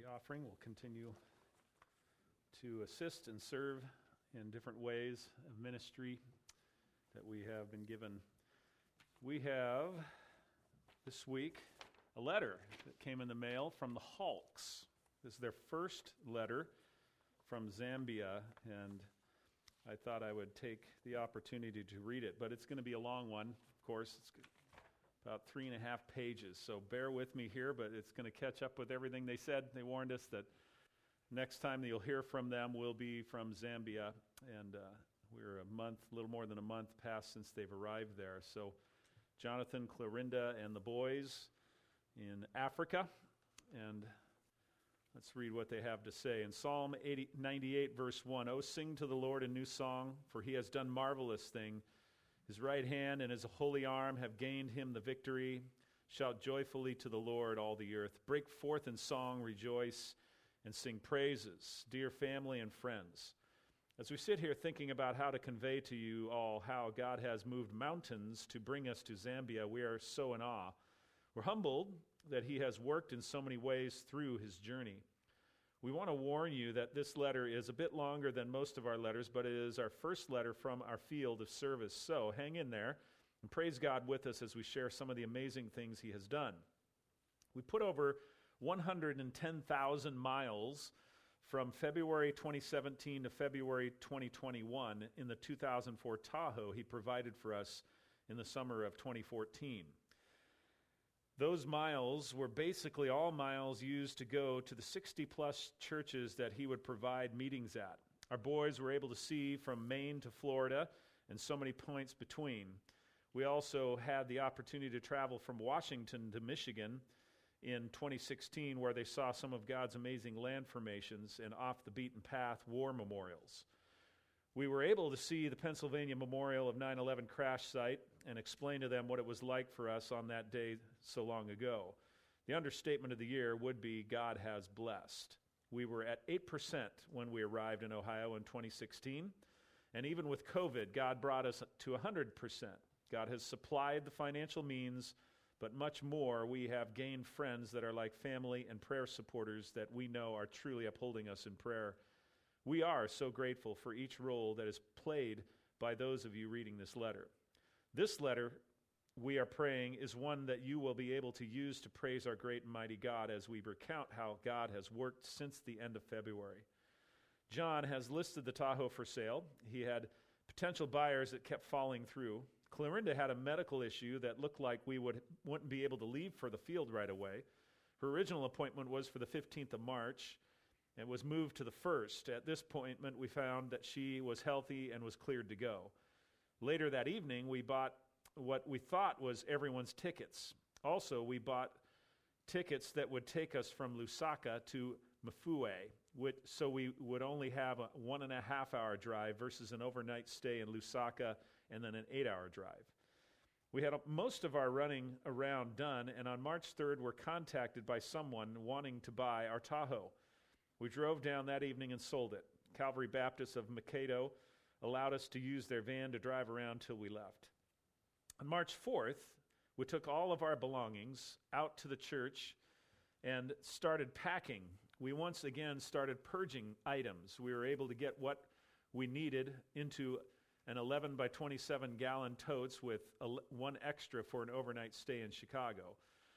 offering. We'll continue to assist and serve in different ways of ministry that we have been given. We have this week a letter that came in the mail from the Hulks. This is their first letter from Zambia, and I thought I would take the opportunity to read it, but it's going to be a long one. Of course, it's about 3.5 pages, so bear with me here, but it's going to catch up with everything they said. They warned us that next time that you'll hear from them will be from Zambia, and we're a little more than a month past since they've arrived there. So Jonathan, Clorinda, and the boys in Africa, and let's read what they have to say. In Psalm 98, verse 1, "Oh, sing to the Lord a new song, for he has done marvelous thing. His right hand and his holy arm have gained him the victory. Shout joyfully to the Lord, all the earth. Break forth in song, rejoice, and sing praises, dear family and friends." As we sit here thinking about how to convey to you all how God has moved mountains to bring us to Zambia, we are so in awe. We're humbled that he has worked in so many ways through his journey. We want to warn you that this letter is a bit longer than most of our letters, but it is our first letter from our field of service. So hang in there and praise God with us as we share some of the amazing things he has done. We put over 110,000 miles from February 2017 to February 2021 in the 2004 Tahoe he provided for us in the summer of 2014. Those miles were basically all miles used to go to the 60-plus churches that he would provide meetings at. Our boys were able to see from Maine to Florida and so many points between. We also had the opportunity to travel from Washington to Michigan in 2016, where they saw some of God's amazing land formations and off-the-beaten-path war memorials. We were able to see the Pennsylvania Memorial of 9/11 crash site and explain to them what it was like for us on that day so long ago. The understatement of the year would be God has blessed. We were at 8% when we arrived in Ohio in 2016, and even with COVID, God brought us to 100%. God has supplied the financial means, but much more, we have gained friends that are like family and prayer supporters that we know are truly upholding us in prayer. We are so grateful for each role that is played by those of you reading this letter. This letter, we are praying, is one that you will be able to use to praise our great and mighty God as we recount how God has worked since the end of February. John has listed the Tahoe for sale. He had potential buyers that kept falling through. Clorinda had a medical issue that looked like we wouldn't be able to leave for the field right away. Her original appointment was for the 15th of March, and was moved to the 1st. At this appointment, we found that she was healthy and was cleared to go. Later that evening, we bought what we thought was everyone's tickets. Also, we bought tickets that would take us from Lusaka to Mafue, so we would only have a 1.5-hour drive versus an overnight stay in Lusaka and then an 8-hour drive. We had most of our running around done, and on March 3rd, were contacted by someone wanting to buy our Tahoe. We drove down that evening and sold it. Calvary Baptist of Mankato allowed us to use their van to drive around till we left. On March 4th, we took all of our belongings out to the church and started packing. We once again started purging items. We were able to get what we needed into an 11 by 27 gallon totes with one extra for an overnight stay in Chicago.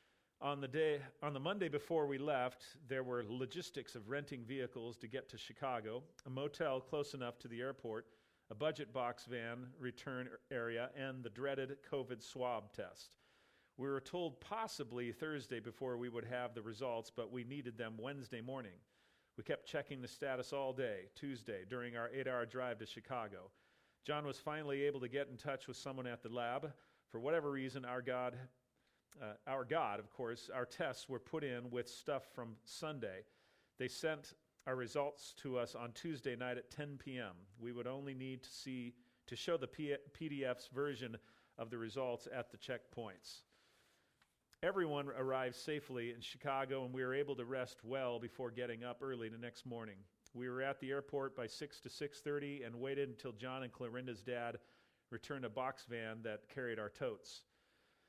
On the Monday before we left, there were logistics of renting vehicles to get to Chicago, a motel close enough to the airport, a budget box van return area, and the dreaded COVID swab test. We were told possibly Thursday before we would have the results, but we needed them Wednesday morning. We kept checking the status all day, Tuesday, during our 8-hour drive to Chicago. John was finally able to get in touch with someone at the lab. For whatever reason, our God, of course, our tests were put in with stuff from Sunday. They sent our results to us on Tuesday night at 10 p.m. We would only need to show the PDF's version of the results at the checkpoints. Everyone arrived safely in Chicago, and we were able to rest well before getting up early the next morning. We were at the airport by 6 to 6:30 and waited until John and Clorinda's dad returned a box van that carried our totes.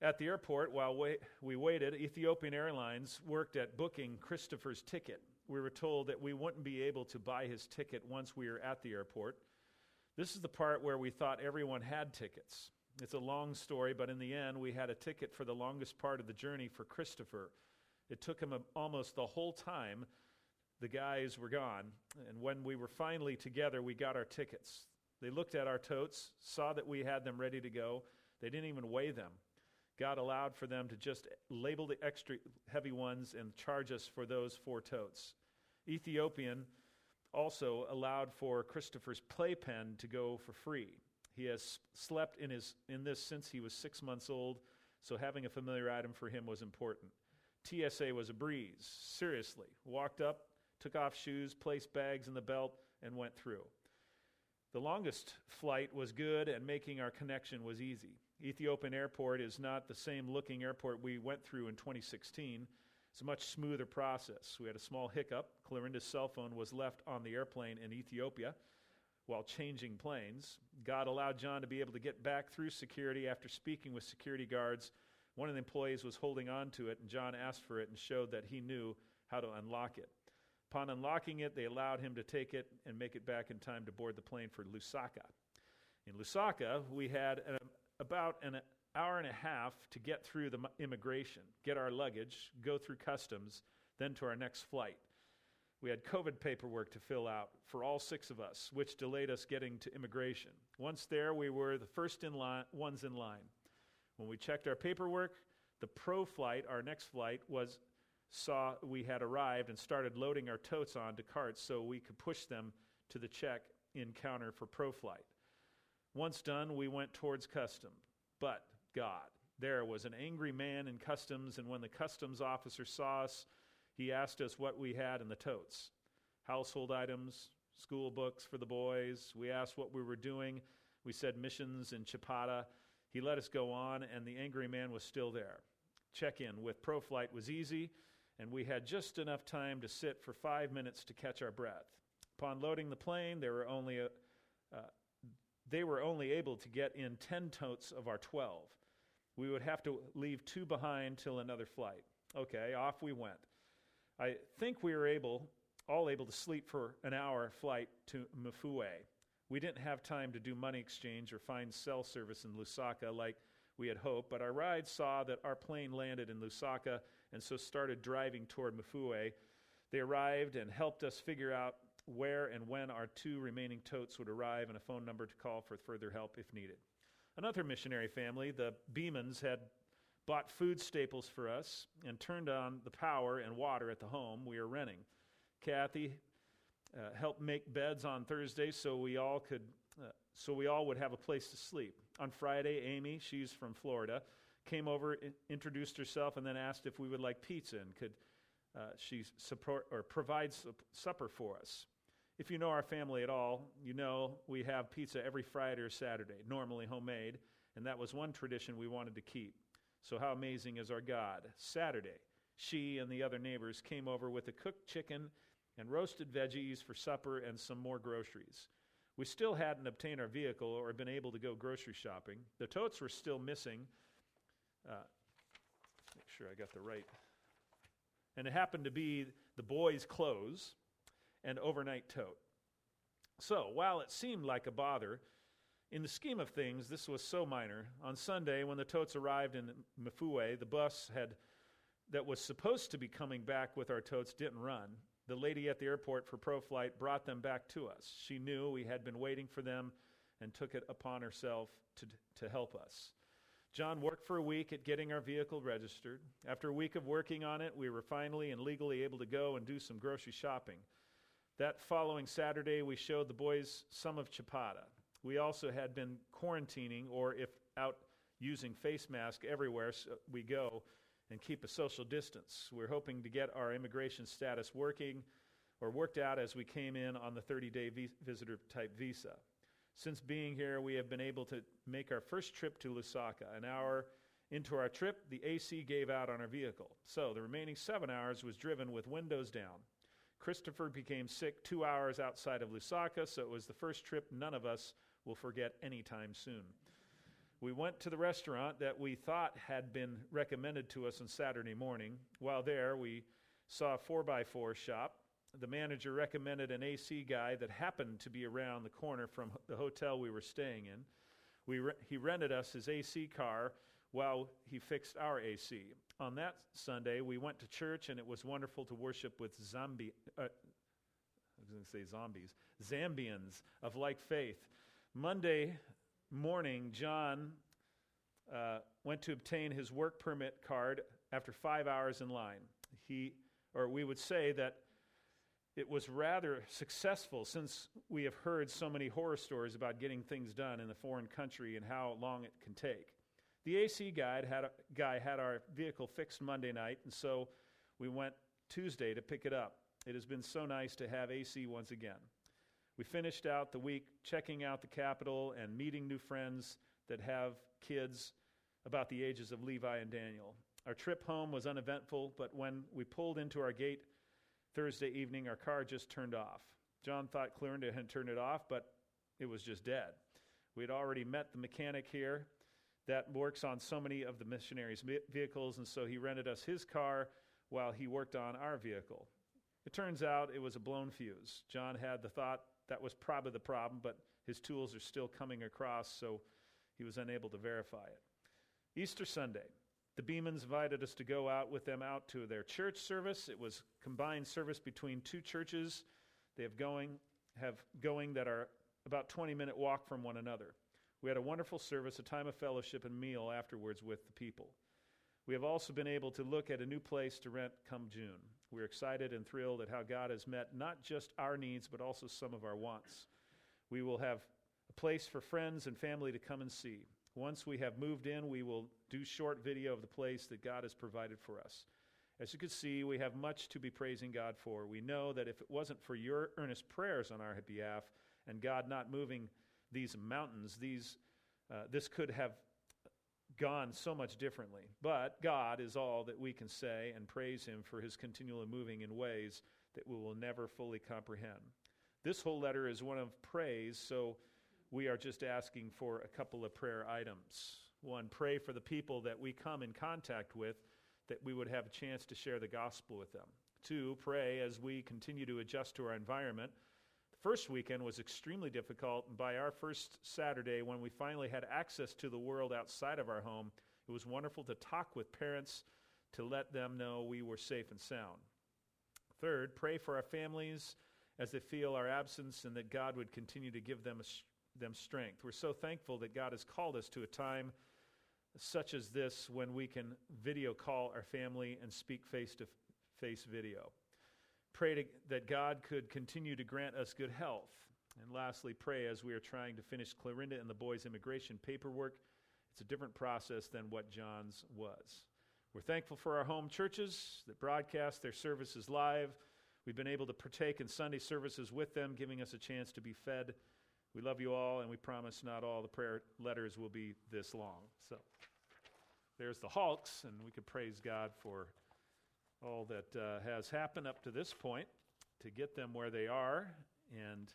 At the airport, while we waited, Ethiopian Airlines worked at booking Christopher's ticket. We were told that we wouldn't be able to buy his ticket once we were at the airport. This is the part where we thought everyone had tickets. It's a long story, but in the end, we had a ticket for the longest part of the journey for Christopher. It took him almost the whole time the guys were gone, and when we were finally together, we got our tickets. They looked at our totes, saw that we had them ready to go. They didn't even weigh them. God allowed for them to just label the extra heavy ones and charge us for those 4 totes. Ethiopian also allowed for Christopher's playpen to go for free. He has slept in this since he was 6 months old, so having a familiar item for him was important. TSA was a breeze. Seriously, walked up, took off shoes, placed bags in the belt, and went through. The longest flight was good, and making our connection was easy. Ethiopian Airport is not the same looking airport we went through in 2016. It's a much smoother process. We had a small hiccup. Clorinda's cell phone was left on the airplane in Ethiopia while changing planes. God allowed John to be able to get back through security after speaking with security guards. One of the employees was holding on to it, and John asked for it and showed that he knew how to unlock it. Upon unlocking it, they allowed him to take it and make it back in time to board the plane for Lusaka. In Lusaka, we had about an hour and a half to get through the immigration, get our luggage, go through customs, then to our next flight. We had COVID paperwork to fill out for all 6 of us, which delayed us getting to immigration. Once there, we were the first ones in line. When we checked our paperwork, the pro flight, our next flight, saw we had arrived and started loading our totes onto carts so we could push them to the check-in counter for pro flight. Once done, we went towards custom. But God, there was an angry man in customs, and when the customs officer saw us, he asked us what we had in the totes. Household items, school books for the boys. We asked what we were doing. We said missions in Chapata. He let us go on, and the angry man was still there. Check-in with ProFlight was easy, and we had just enough time to sit for 5 minutes to catch our breath. Upon loading the plane, they were only able to get in 10 totes of our 12. We would have to leave 2 behind till another flight. Okay, off we went. I think we were all able to sleep for an hour flight to Mafue. We didn't have time to do money exchange or find cell service in Lusaka like we had hoped, but our ride saw that our plane landed in Lusaka and so started driving toward Mafue. They arrived and helped us figure out where and when our 2 remaining totes would arrive and a phone number to call for further help if needed. Another missionary family, the Beemans, had bought food staples for us and turned on the power and water at the home we were renting. Kathy helped make beds on Thursday so we all would have a place to sleep. On Friday, Amy, she's from Florida, came over, introduced herself, and then asked if we would like pizza and could she support or provide supper for us. If you know our family at all, you know we have pizza every Friday or Saturday, normally homemade, and that was one tradition we wanted to keep. So how amazing is our God? Saturday, she and the other neighbors came over with a cooked chicken and roasted veggies for supper and some more groceries. We still hadn't obtained our vehicle or been able to go grocery shopping. The totes were still missing. Make sure I got the right. And it happened to be the boys' clothes and overnight tote. So while it seemed like a bother, in the scheme of things, this was so minor. On Sunday, when the totes arrived in Mafue, the bus that was supposed to be coming back with our totes didn't run. The lady at the airport for ProFlight brought them back to us. She knew we had been waiting for them and took it upon herself to help us. John worked for a week at getting our vehicle registered. After a week of working on it, we were finally and legally able to go and do some grocery shopping. That following Saturday, we showed the boys some of Chapata. We also had been quarantining, or if out using face mask everywhere we go, and keep a social distance. We're hoping to get our immigration status worked out as we came in on the 30-day visitor-type visa. Since being here, we have been able to make our first trip to Lusaka. An hour into our trip, the AC gave out on our vehicle. So the remaining 7 hours was driven with windows down. Christopher became sick 2 hours outside of Lusaka, so it was the first trip none of us will forget anytime soon. We went to the restaurant that we thought had been recommended to us on Saturday morning. While there, we saw a 4x4 shop. The manager recommended an AC guy that happened to be around the corner from the hotel we were staying in. He rented us his AC car while he fixed our AC. On that Sunday, we went to church, and it was wonderful to worship with Zambians of like faith. Monday morning, John went to obtain his work permit card after 5 hours in line. We would say that it was rather successful, since we have heard so many horror stories about getting things done in a foreign country and how long it can take. The AC guy had our vehicle fixed Monday night, and so we went Tuesday to pick it up. It has been so nice to have AC once again. We finished out the week checking out the Capitol and meeting new friends that have kids about the ages of Levi and Daniel. Our trip home was uneventful, but when we pulled into our gate Thursday evening, our car just turned off. John thought Clarendon had turned it off, but it was just dead. We had already met the mechanic here that works on so many of the missionaries' vehicles, and so he rented us his car while he worked on our vehicle. It turns out it was a blown fuse. John had the thought that was probably the problem, but his tools are still coming across, so he was unable to verify it. Easter Sunday, the Beemans invited us to go out with them out to their church service. It was combined service between two churches they have going that are about 20-minute walk from one another. We had a wonderful service, a time of fellowship, and meal afterwards with the people. We have also been able to look at a new place to rent come June. We're excited and thrilled at how God has met not just our needs, but also some of our wants. We will have a place for friends and family to come and see. Once we have moved in, we will do short video of the place that God has provided for us. As you can see, we have much to be praising God for. We know that if it wasn't for your earnest prayers on our behalf and God not moving these mountains, this could have gone so much differently. But God is all that we can say, and praise Him for His continually moving in ways that we will never fully comprehend. This whole letter is one of praise, so we are just asking for a couple of prayer items. One, pray for the people that we come in contact with, that we would have a chance to share the gospel with them. Two, pray as we continue to adjust to our environment. The first weekend was extremely difficult, and by our first Saturday, when we finally had access to the world outside of our home, it was wonderful to talk with parents to let them know we were safe and sound. Third, pray for our families as they feel our absence, and that God would continue to give them strength. We're so thankful that God has called us to a time such as this when we can video call our family and speak face-to-face video. Pray that God could continue to grant us good health. And lastly, pray as we are trying to finish Clarinda and the boys' immigration paperwork. It's a different process than what John's was. We're thankful for our home churches that broadcast their services live. We've been able to partake in Sunday services with them, giving us a chance to be fed. We love you all, and we promise not all the prayer letters will be this long. So there's the Hulks, and we could praise God for all that has happened up to this point to get them where they are, and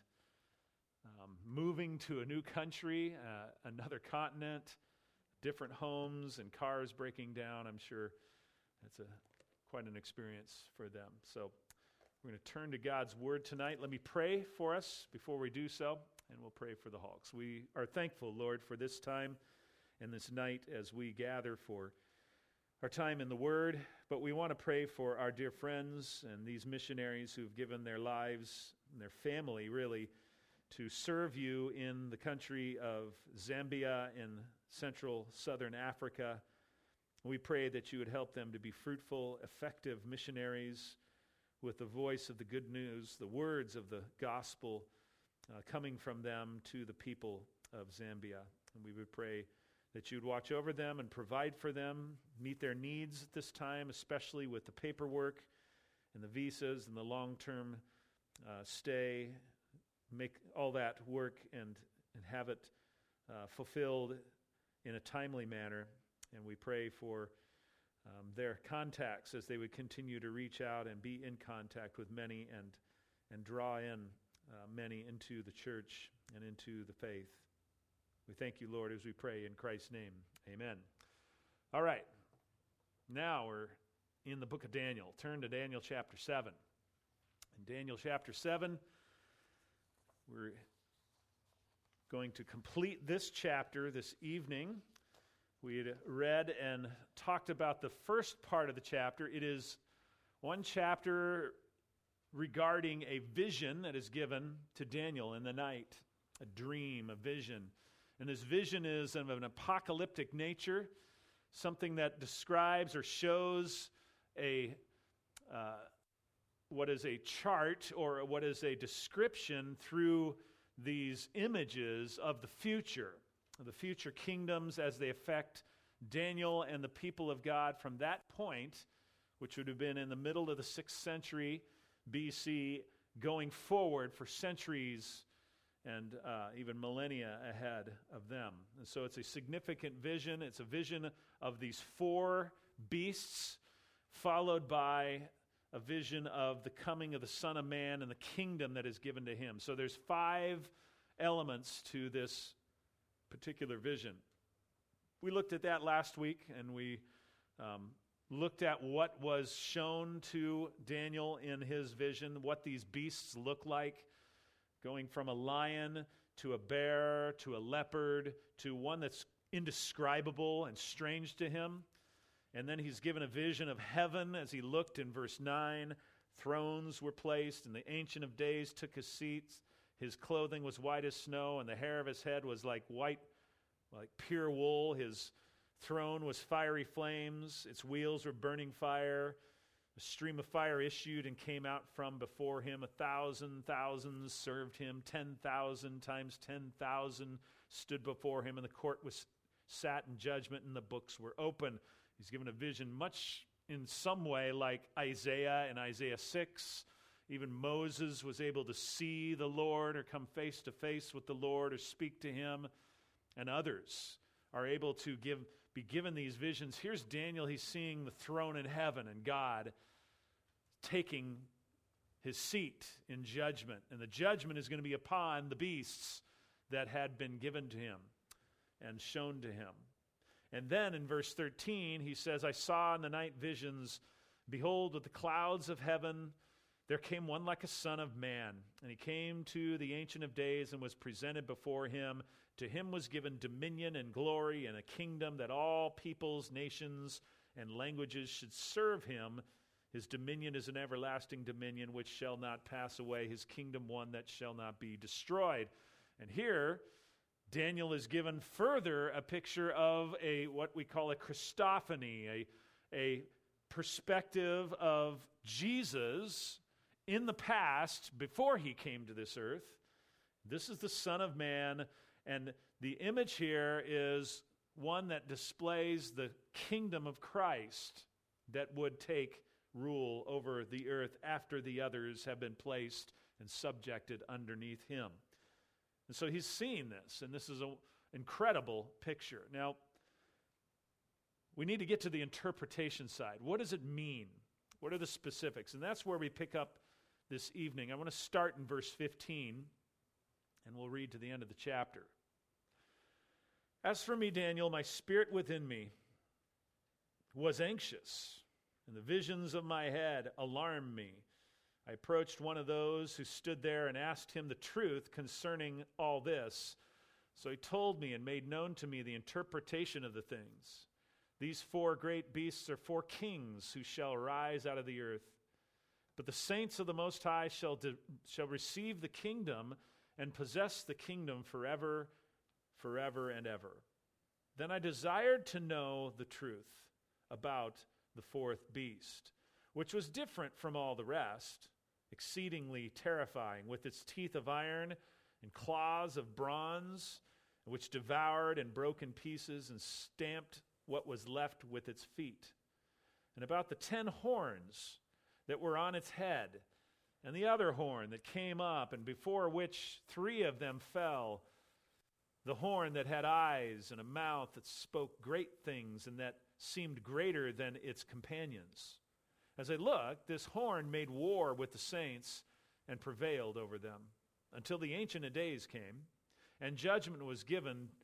moving to a new country, another continent, different homes and cars breaking down. I'm sure that's quite an experience for them. So we're going to turn to God's Word tonight. Let me pray for us before we do so, and we'll pray for the Hulks. We are thankful, Lord, for this time and this night as we gather for our time in the Word, but we want to pray for our dear friends and these missionaries who've given their lives and their family, really, to serve you in the country of Zambia in central southern Africa. We pray that you would help them to be fruitful, effective missionaries with the voice of the good news, the words of the gospel coming from them to the people of Zambia. And we would pray that you'd watch over them and provide for them, meet their needs at this time, especially with the paperwork and the visas and the long-term stay. Make all that work and have it fulfilled in a timely manner. And we pray for their contacts as they would continue to reach out and be in contact with many and draw in many into the church and into the faith. We thank you, Lord, as we pray in Christ's name. Amen. All right. Now we're in the book of Daniel. Turn to Daniel chapter 7. In Daniel chapter 7, we're going to complete this chapter this evening. We had read and talked about the first part of the chapter. It is one chapter regarding a vision that is given to Daniel in the night, a dream, a vision. And this vision is of an apocalyptic nature, something that describes or shows what is a chart or what is a description through these images of the future kingdoms as they affect Daniel and the people of God from that point, which would have been in the middle of the 6th century BC, going forward for centuries and even millennia ahead of them. And so it's a significant vision. It's a vision of these 4 beasts, followed by a vision of the coming of the Son of Man and the kingdom that is given to him. So there's 5 elements to this particular vision. We looked at that last week, and we looked at what was shown to Daniel in his vision, what these beasts look like, going from a lion to a bear to a leopard to one that's indescribable and strange to him. And then he's given a vision of heaven as he looked in verse 9. Thrones were placed, and the Ancient of Days took his seats. His clothing was white as snow, and the hair of his head was like white, like pure wool. His throne was fiery flames. Its wheels were burning fire. A stream of fire issued and came out from before him. 1,000 thousands served him. 10,000 times 10,000 stood before him, and the court was sat in judgment, and the books were open. He's given a vision much in some way like Isaiah in Isaiah 6. Even Moses was able to see the Lord or come face to face with the Lord or speak to him. And others are able to be given these visions. Here's Daniel. He's seeing the throne in heaven and God taking his seat in judgment. And the judgment is going to be upon the beasts that had been given to him and shown to him. And then in verse 13, he says, I saw in the night visions, behold, with the clouds of heaven, there came one like a son of man. And he came to the Ancient of Days and was presented before him. To him was given dominion and glory and a kingdom that all peoples, nations, and languages should serve him. His dominion is an everlasting dominion which shall not pass away. His kingdom one that shall not be destroyed. And here, Daniel is given further a picture of what we call a Christophany, a perspective of Jesus in the past before he came to this earth. This is the Son of Man, and the image here is one that displays the kingdom of Christ that would take rule over the earth after the others have been placed and subjected underneath him. And so he's seeing this, and this is an incredible picture. Now, we need to get to the interpretation side. What does it mean? What are the specifics? And that's where we pick up this evening. I want to start in verse 15, and we'll read to the end of the chapter. As for me, Daniel, my spirit within me was anxious, and the visions of my head alarmed me. I approached one of those who stood there and asked him the truth concerning all this. So he told me and made known to me the interpretation of the things. These 4 great beasts are 4 kings who shall rise out of the earth. But the saints of the Most High shall receive the kingdom and possess the kingdom forever, forever and ever. Then I desired to know the truth about the 4th beast, which was different from all the rest, exceedingly terrifying, with its teeth of iron and claws of bronze, which devoured and broke in pieces and stamped what was left with its feet. And about the 10 horns that were on its head, and the other horn that came up, and before which 3 of them fell, the horn that had eyes and a mouth that spoke great things and that seemed greater than its companions. As I looked, this horn made war with the saints and prevailed over them until the Ancient of Days came, and judgment was given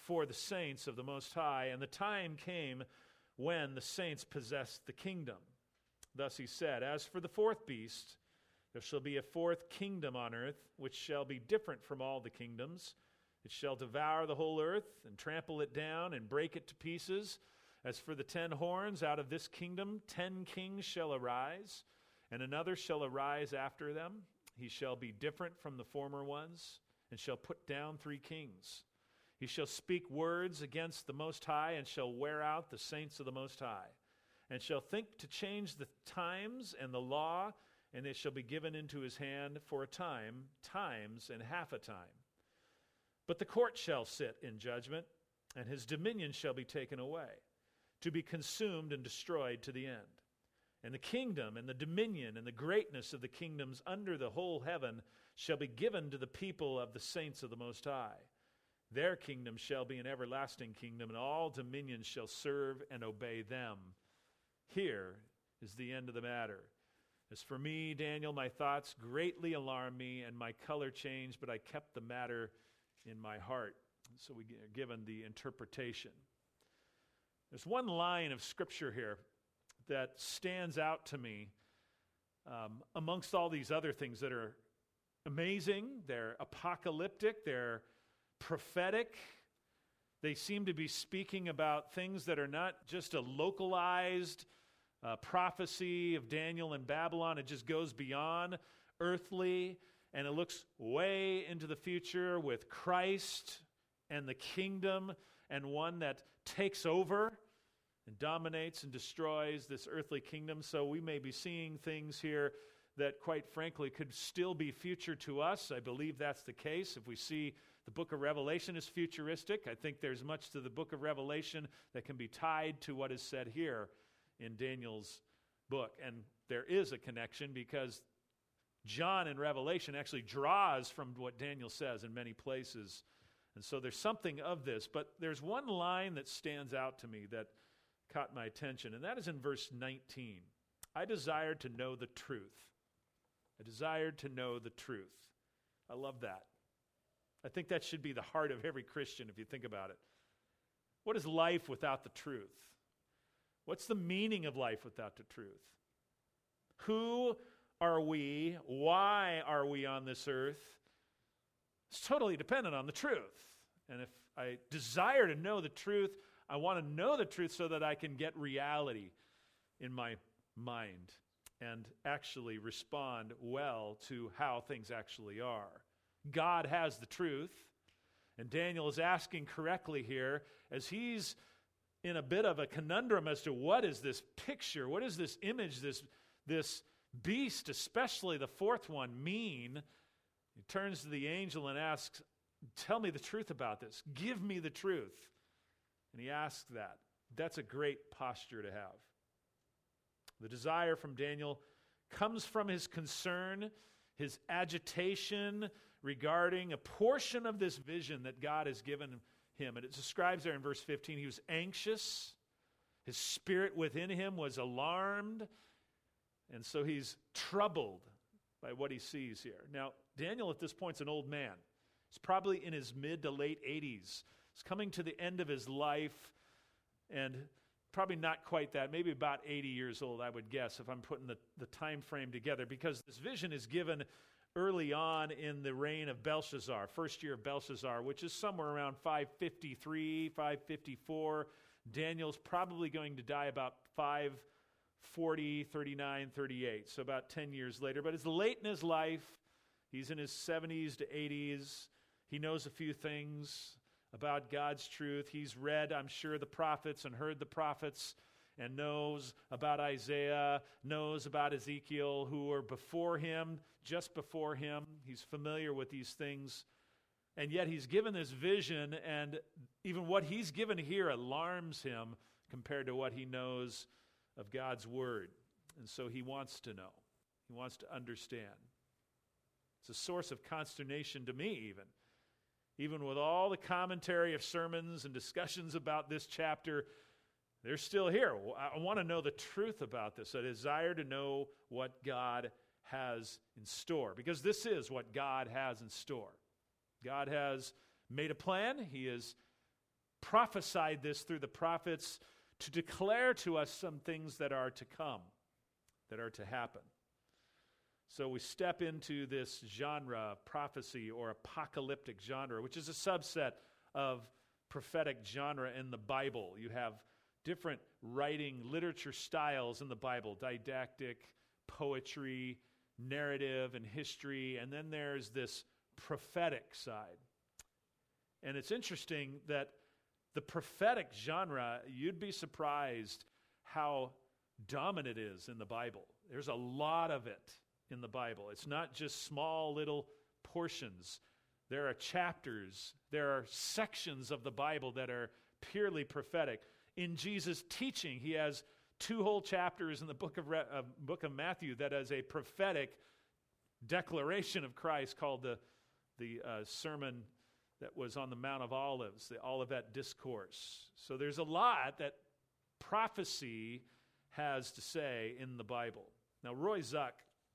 for the saints of the Most High, and the time came when the saints possessed the kingdom. Thus he said, As for the fourth beast, there shall be a fourth kingdom on earth, which shall be different from all the kingdoms. It shall devour the whole earth, and trample it down, and break it to pieces. As for the 10 horns, out of this kingdom 10 kings shall arise, and another shall arise after them. He shall be different from the former ones, and shall put down 3 kings. He shall speak words against the Most High, and shall wear out the saints of the Most High, and shall think to change the times and the law, and it shall be given into his hand for a time, times and half a time. But the court shall sit in judgment, and his dominion shall be taken away, to be consumed and destroyed to the end. And the kingdom and the dominion and the greatness of the kingdoms under the whole heaven shall be given to the people of the saints of the Most High. Their kingdom shall be an everlasting kingdom, and all dominions shall serve and obey them. Here is the end of the matter. As for me, Daniel, my thoughts greatly alarmed me, and my color changed, but I kept the matter in my heart. So we are given the interpretation. There's one line of Scripture here that stands out to me amongst all these other things that are amazing. They're apocalyptic. They're prophetic. They seem to be speaking about things that are not just a localized prophecy of Daniel and Babylon. It just goes beyond earthly, and it looks way into the future with Christ and the kingdom, and one that takes over and dominates and destroys this earthly kingdom. So we may be seeing things here that, quite frankly, could still be future to us. I believe that's the case. If we see the book of Revelation as futuristic, I think there's much to the book of Revelation that can be tied to what is said here in Daniel's book. And there is a connection, because John in Revelation actually draws from what Daniel says in many places. And so there's something of this. But there's one line that stands out to me that caught my attention, and that is in verse 19. I desired to know the truth. I desired to know the truth. I love that. I think that should be the heart of every Christian if you think about it. What is life without the truth? What's the meaning of life without the truth? Who are we? Why are we on this earth? It's totally dependent on the truth. And if I desire to know the truth, I want to know the truth so that I can get reality in my mind and actually respond well to how things actually are. God has the truth, and Daniel is asking correctly here as he's in a bit of a conundrum as to what is this picture, what is this image, this beast, especially the fourth one, mean. He turns to the angel and asks, tell me the truth about this. Give me the truth. And he asks that. That's a great posture to have. The desire from Daniel comes from his concern, his agitation regarding a portion of this vision that God has given him. And it describes there in verse 15, he was anxious. His spirit within him was alarmed. And so he's troubled by what he sees here. Now, Daniel at this point is an old man. He's probably in his mid to late 80s. He's coming to the end of his life, and probably not quite that, maybe about 80 years old, I would guess, if I'm putting the time frame together, because this vision is given early on in the reign of Belshazzar, first year of Belshazzar, which is somewhere around 553, 554. Daniel's probably going to die about 540, 39, 38, so about 10 years later. But it's late in his life. He's in his 70s to 80s. He knows a few things about God's truth. He's read, I'm sure, the prophets and heard the prophets, and knows about Isaiah, knows about Ezekiel, who were before him, just before him. He's familiar with these things. And yet he's given this vision, and even what he's given here alarms him compared to what he knows of God's word. And so he wants to know. He wants to understand. It's a source of consternation to me, even with all the commentary of sermons and discussions about this chapter. They're still here. I want to know the truth about this. I desire to know what God has in store, because this is what God has in store. God has made a plan. He has prophesied this through the prophets to declare to us some things that are to come, that are to happen. So we step into this genre, prophecy or apocalyptic genre, which is a subset of prophetic genre in the Bible. You have different writing literature styles in the Bible: didactic, poetry, narrative, and history. And then there's this prophetic side. And it's interesting that the prophetic genre, you'd be surprised how dominant it is in the Bible. There's a lot of it in the Bible. It's not just small little portions. There are chapters, there are sections of the Bible that are purely prophetic. In Jesus' teaching, he has 2 whole chapters in the book of Matthew that is a prophetic declaration of Christ, called the sermon that was on the Mount of Olives, the Olivet Discourse. So there's a lot that prophecy has to say in the Bible. Now, Roy Zuck,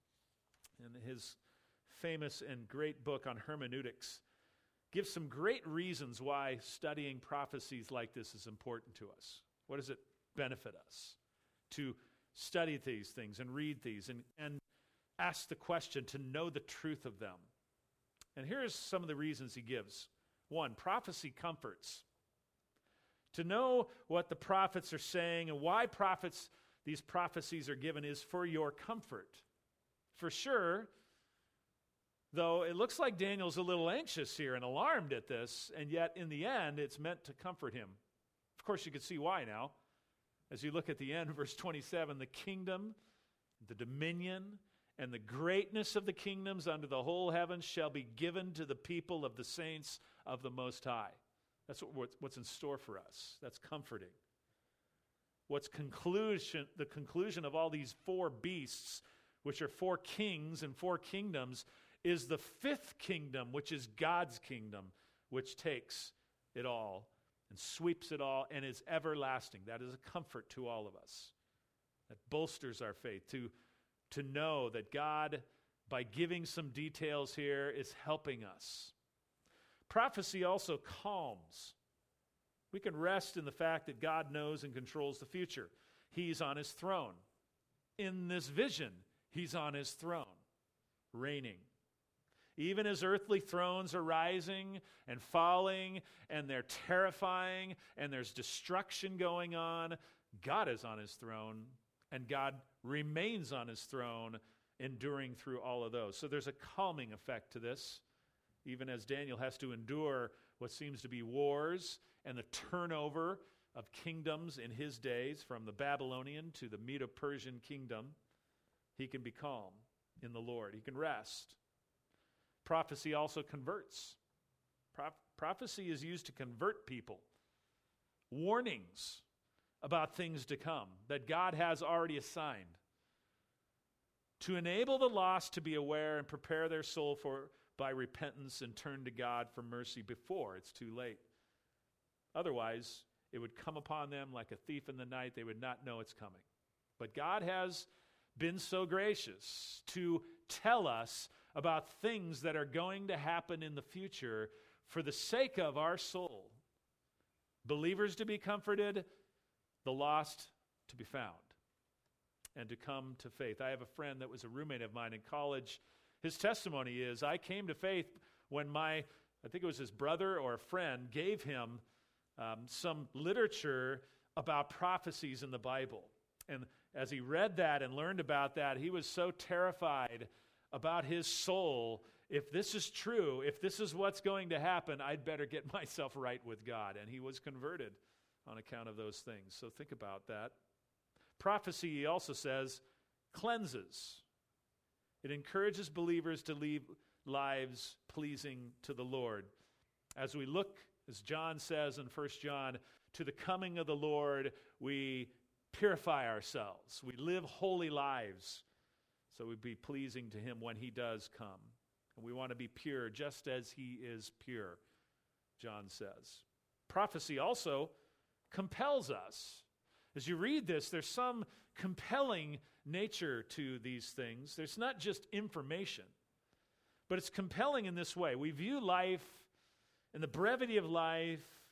in his famous and great book on hermeneutics, gives some great reasons why studying prophecies like this is important to us. What does it benefit us to study these things and read these and ask the question, to know the truth of them? And here's some of the reasons he gives. 1, prophecy comforts. To know what the prophets are saying and why these prophecies are given is for your comfort. For sure, though, it looks like Daniel's a little anxious here and alarmed at this, and yet in the end, it's meant to comfort him. Of course, you can see why now. As you look at the end, verse 27, the kingdom, the dominion, and the greatness of the kingdoms under the whole heavens shall be given to the people of the saints of the Most High. That's what's in store for us. That's comforting. The conclusion of all these 4 beasts, which are 4 kings and 4 kingdoms, is the 5th kingdom, which is God's kingdom, which takes it all and sweeps it all and is everlasting. That is a comfort to all of us. That bolsters our faith to know that God, by giving some details here, is helping us. Prophecy also calms. We can rest in the fact that God knows and controls the future. He's on his throne. In this vision, he's on his throne, reigning. Even as earthly thrones are rising and falling, and they're terrifying, and there's destruction going on, God is on his throne, and God remains on his throne, enduring through all of those. So there's a calming effect to this, even as Daniel has to endure what seems to be wars and the turnover of kingdoms in his days, from the Babylonian to the Medo-Persian kingdom. He can be calm in the Lord. He can rest. Prophecy also converts. Prophecy is used to convert people. Warnings about things to come that God has already assigned, to enable the lost to be aware and prepare their soul by repentance and turn to God for mercy before it's too late. Otherwise, it would come upon them like a thief in the night. They would not know it's coming. But God has been so gracious to tell us about things that are going to happen in the future for the sake of our soul. Believers to be comforted, the lost to be found, and to come to faith. I have a friend that was a roommate of mine in college. His testimony is, I came to faith when I think it was his brother or a friend, gave him some literature about prophecies in the Bible. And as he read that and learned about that, he was so terrified about his soul. If this is true, if this is what's going to happen, I'd better get myself right with God. And he was converted on account of those things. So think about that. Prophecy, he also says, cleanses. It encourages believers to lead lives pleasing to the Lord. As we look, as John says in 1 John, to the coming of the Lord, we purify ourselves. We live holy lives so we'd be pleasing to him when he does come. And we want to be pure just as he is pure, John says. Prophecy also compels us. As you read this, there's some compelling nature to these things. There's not just information, but it's compelling in this way. We view life and the brevity of life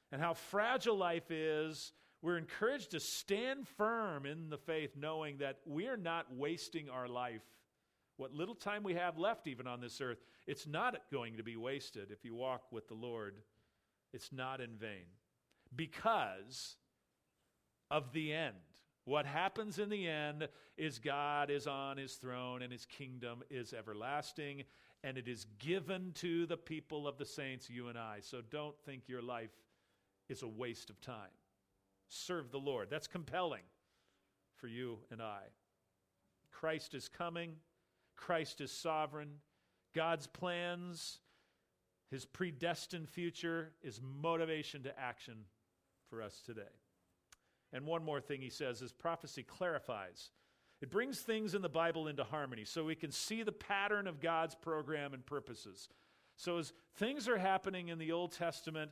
and how fragile life is, we're encouraged to stand firm in the faith, knowing that we're not wasting our life. What little time we have left even on this earth, it's not going to be wasted if you walk with the Lord. It's not in vain. Because of the end. What happens in the end is God is on his throne and his kingdom is everlasting, and it is given to the people of the saints, you and I. So don't think your life is a waste of time. Serve the Lord. That's compelling for you and I. Christ is coming. Christ is sovereign. God's plans, his predestined future, is motivation to action for us today. And one more thing he says is prophecy clarifies. It brings things in the Bible into harmony so we can see the pattern of God's program and purposes. So as things are happening in the Old Testament,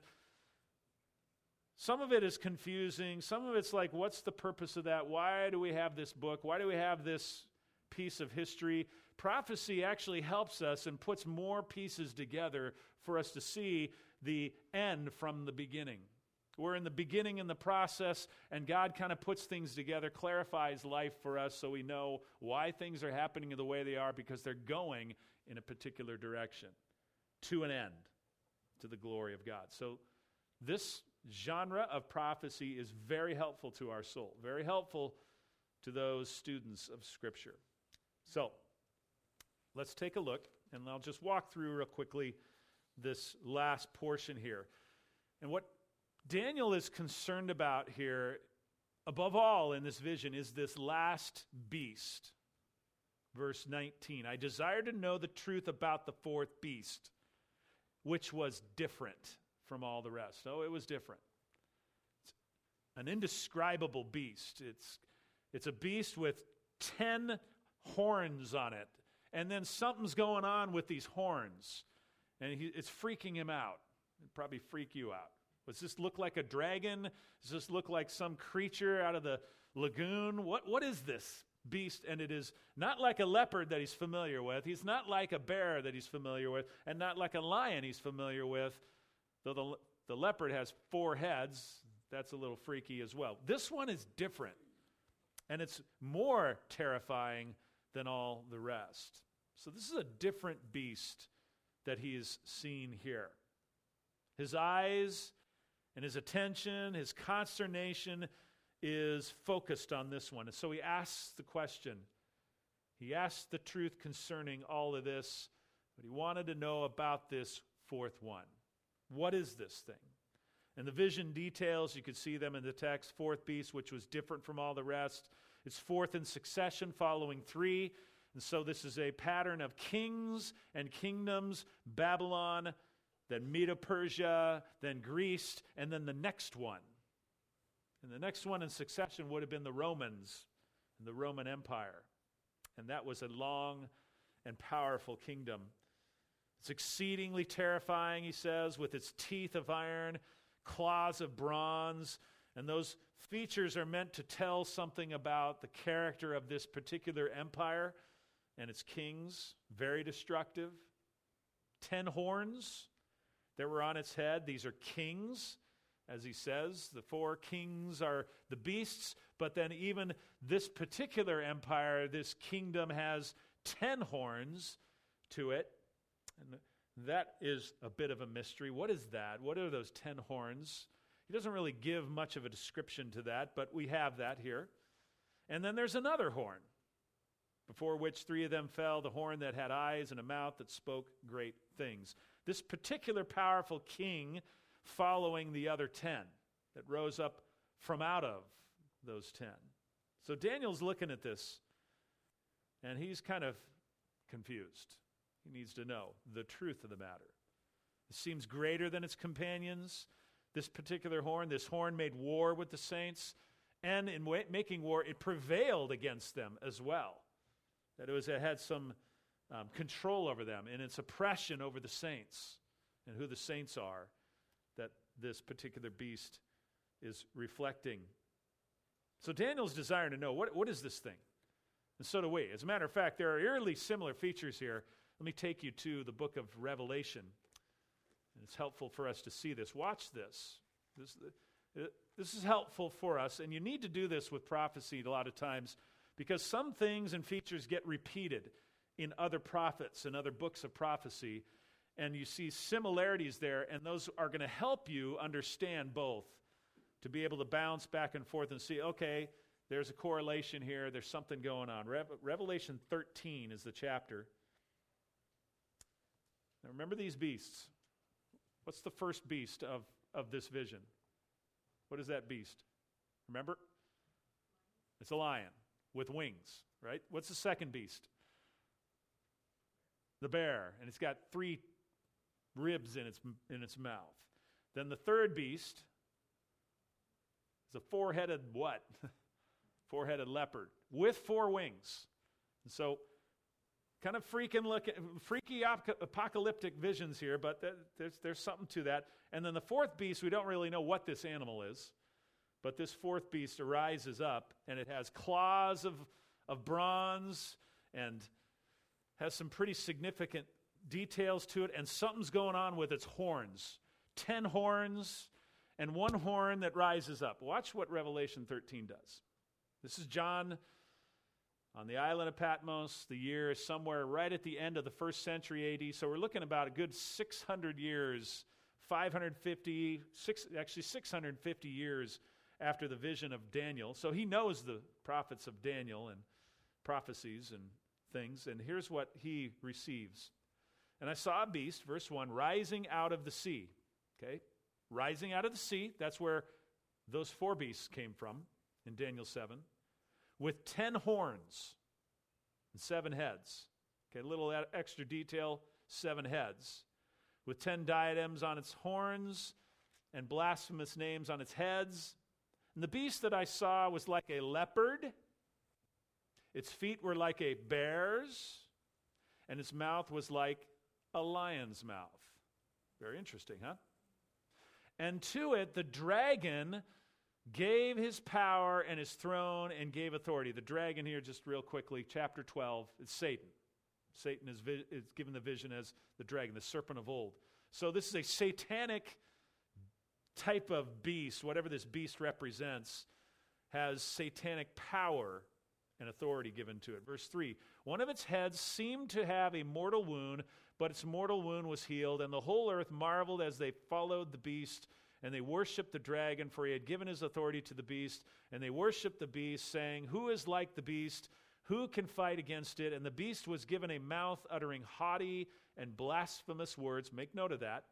some of it is confusing. Some of it's like, what's the purpose of that? Why do we have this book? Why do we have this piece of history? Prophecy actually helps us and puts more pieces together for us to see the end from the beginning. We're in the beginning in the process, and God kind of puts things together, clarifies life for us so we know why things are happening the way they are, because they're going in a particular direction to an end, to the glory of God. So this genre of prophecy is very helpful to our soul, very helpful to those students of Scripture. So let's take a look, and I'll just walk through real quickly this last portion here. And what Daniel is concerned about here, above all in this vision, is this last beast. Verse 19, I desire to know the truth about the fourth beast, which was different from all the rest. Oh, it was different. It's an indescribable beast. It's a beast with 10 horns on it. And then something's going on with these horns. And it's freaking him out. It'd probably freak you out. Does this look like a dragon? Does this look like some creature out of the lagoon? What is this beast? And it is not like a leopard that he's familiar with. He's not like a bear that he's familiar with, and not like a lion he's familiar with. Though the leopard has 4 heads, that's a little freaky as well. This one is different, and it's more terrifying than all the rest. So this is a different beast that he is seen here. His eyes and his attention, his consternation is focused on this one. And so he asks the question. He asks the truth concerning all of this, but he wanted to know about this fourth one. What is this thing? And the vision details, you could see them in the text, fourth beast, which was different from all the rest. It's fourth in succession, following 3. And so this is a pattern of kings and kingdoms, Babylon, then Medo-Persia, then Greece, and then the next one. And the next one in succession would have been the Romans and the Roman Empire. And that was a long and powerful kingdom. It's exceedingly terrifying, he says, with its teeth of iron, claws of bronze. And those features are meant to tell something about the character of this particular empire and its kings. Very destructive. 10 horns that were on its head. These are kings, as he says. The 4 kings are the beasts, but then even this particular empire, this kingdom, has 10 horns to it. And that is a bit of a mystery. What is that? What are those 10 horns? He doesn't really give much of a description to that, but we have that here. And then there's another horn, before which 3 of them fell, the horn that had eyes and a mouth that spoke great things. This particular powerful king following the other 10 that rose up from out of those 10. So Daniel's looking at this, and he's kind of confused. He needs to know the truth of the matter. It seems greater than its companions. This particular horn, this horn made war with the saints, and in making war, it prevailed against them as well. That it had some control over them in its oppression over the saints and who the saints are that this particular beast is reflecting. So Daniel's desiring to know, what is this thing? And so do we. As a matter of fact, there are eerily similar features here. Let me take you to the book of Revelation. And it's helpful for us to see this. Watch this. This is helpful for us, and you need to do this with prophecy a lot of times because some things and features get repeated in other prophets and other books of prophecy, and you see similarities there, and those are going to help you understand both, to be able to bounce back and forth and see, okay, there's a correlation here, there's something going on. Revelation 13 is the chapter. Now remember these beasts. What's the first beast of this vision? What is that beast? Remember? It's a lion with wings, right? What's the second beast? The bear, and it's got 3 ribs in its mouth. Then the third beast is a 4-headed what? 4-headed leopard with 4 wings. And so kind of freaky apocalyptic visions here, but there's something to that. And then the fourth beast, we don't really know what this animal is, but this fourth beast arises up, and it has claws of bronze and has some pretty significant details to it, and something's going on with its horns. 10 horns and 1 horn that rises up. Watch what Revelation 13 does. This is John on the island of Patmos. The year is somewhere right at the end of the 1st century AD. So we're looking about a good 600 years, 650 years after the vision of Daniel. So he knows the prophets of Daniel and prophecies and things. And here's what he receives. And I saw a beast, verse 1, rising out of the sea. Okay? Rising out of the sea. That's where those 4 beasts came from in Daniel 7. With 10 horns and 7 heads. Okay, a little extra detail, 7 heads. With 10 diadems on its horns and blasphemous names on its heads. And the beast that I saw was like a leopard. Its feet were like a bear's. And its mouth was like a lion's mouth. Very interesting, huh? And to it the dragon gave his power and his throne and gave authority. The dragon here, just real quickly, chapter 12, it's Satan. Satan is given the vision as the dragon, the serpent of old. So this is a satanic type of beast. Whatever this beast represents has satanic power and authority given to it. Verse 3, one of its heads seemed to have a mortal wound, but its mortal wound was healed, and the whole earth marveled as they followed the beast. And they worshipped the dragon, for he had given his authority to the beast. And they worshipped the beast, saying, who is like the beast? Who can fight against it? And the beast was given a mouth uttering haughty and blasphemous words. Make note of that.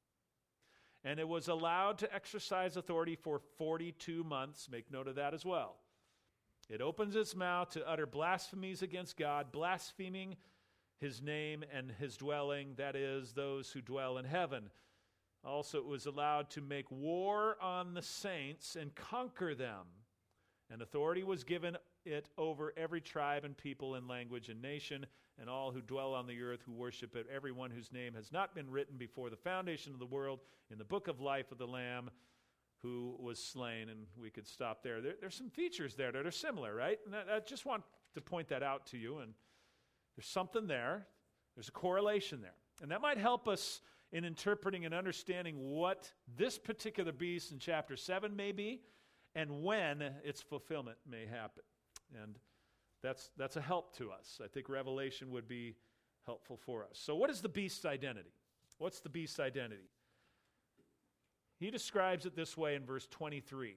And it was allowed to exercise authority for 42 months. Make note of that as well. It opens its mouth to utter blasphemies against God, blaspheming his name and his dwelling, that is, those who dwell in heaven. Also, it was allowed to make war on the saints and conquer them. And authority was given it over every tribe and people and language and nation, and all who dwell on the earth who worship it, everyone whose name has not been written before the foundation of the world in the book of life of the Lamb who was slain. And we could stop there. There's some features there that are similar, right? And I just want to point that out to you. And there's something there. There's a correlation there. And that might help us in interpreting and understanding what this particular beast in chapter 7 may be and when its fulfillment may happen. And that's a help to us. I think Revelation would be helpful for us. So what is the beast's identity? What's the beast's identity? He describes it this way in verse 23.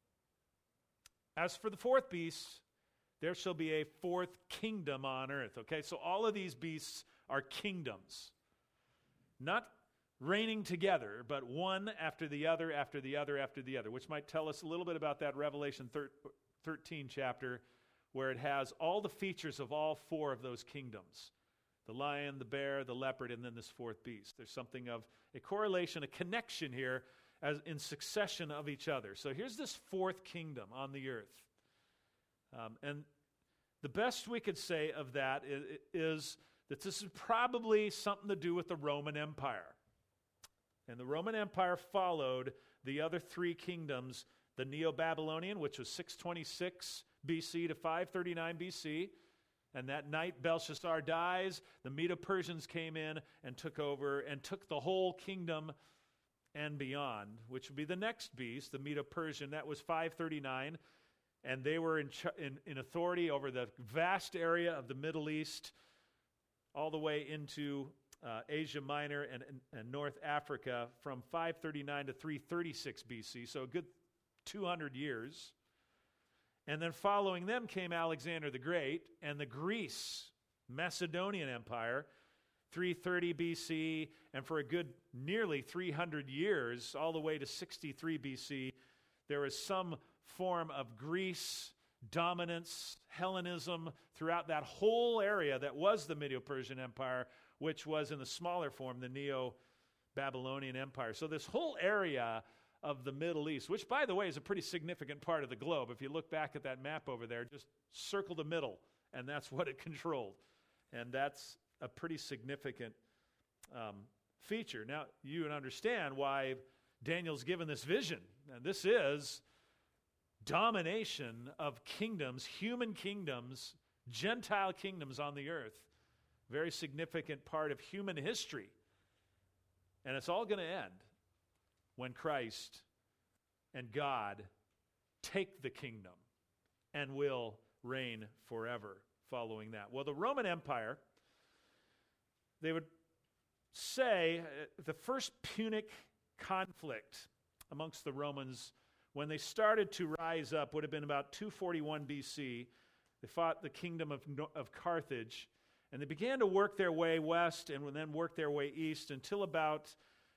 As for the 4th beast, there shall be a 4th kingdom on earth. Okay, so all of these beasts are kingdoms. Not reigning together, but one after the other, after the other, after the other, which might tell us a little bit about that Revelation 13 chapter, where it has all the features of all 4 of those kingdoms. The lion, the bear, the leopard, and then this 4th beast. There's something of a correlation, a connection here as in succession of each other. So here's this 4th kingdom on the earth. And the best we could say of that is that this is probably something to do with the Roman Empire. And the Roman Empire followed the other 3 kingdoms, the Neo-Babylonian, which was 626 BC to 539 BC. And that night Belshazzar dies, the Medo-Persians came in and took over and took the whole kingdom and beyond, which would be the next beast, the Medo-Persian. That was 539, and they were in authority over the vast area of the Middle East, all the way into Asia Minor and North Africa from 539 to 336 BC, so a good 200 years. And then following them came Alexander the Great and the Greece Macedonian Empire, 330 BC, and for a good nearly 300 years, all the way to 63 BC, there was some form of Greece dominance, Hellenism throughout that whole area that was the Medo-Persian Empire, which was in the smaller form the Neo-Babylonian Empire. So this whole area of the Middle East, which, by the way, is a pretty significant part of the globe. If you look back at that map over there, just circle the middle, and that's what it controlled. And that's a pretty significant feature. Now, you can understand why Daniel's given this vision. And this is domination of kingdoms, human kingdoms, Gentile kingdoms on the earth. Very significant part of human history. And it's all going to end when Christ and God take the kingdom and will reign forever following that. Well, the Roman Empire, they would say the first Punic conflict amongst the Romans, when they started to rise up, would have been about 241 BC. They fought the kingdom of Carthage, and they began to work their way west and then work their way east until about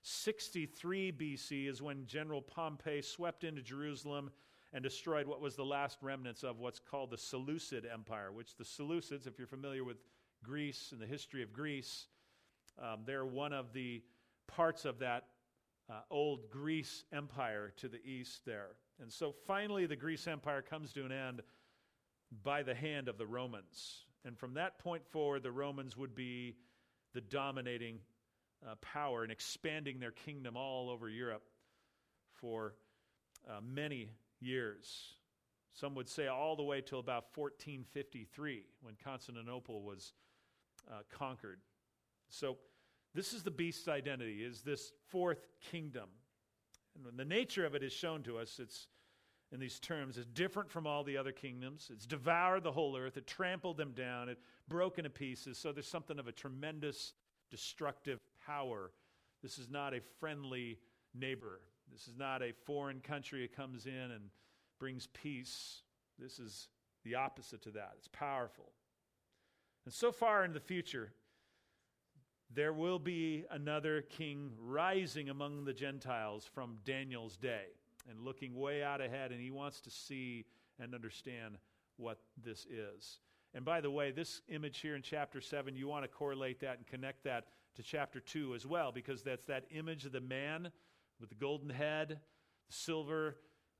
63 BC is when General Pompey swept into Jerusalem and destroyed what was the last remnants of what's called the Seleucid Empire, which the Seleucids, if you're familiar with Greece and the history of Greece, they're one of the parts of that old Greece Empire to the east there. And so finally the Greece Empire comes to an end by the hand of the Romans. And from that point forward, the Romans would be the dominating power and expanding their kingdom all over Europe for many years. Some would say all the way till about 1453 when Constantinople was conquered. So this is the beast's identity, is this fourth kingdom. And when the nature of it is shown to us, it's in these terms, it's different from all the other kingdoms. It's devoured the whole earth. It trampled them down. It broke into pieces. So there's something of a tremendous destructive power. This is not a friendly neighbor. This is not a foreign country that comes in and brings peace. This is the opposite to that. It's powerful. And so far in the future, there will be another king rising among the Gentiles from Daniel's day and looking way out ahead, and he wants to see and understand what this is. And by the way, this image here in chapter 7, you want to correlate that and connect that to chapter 2 as well, because that's that image of the man with the golden head, the silver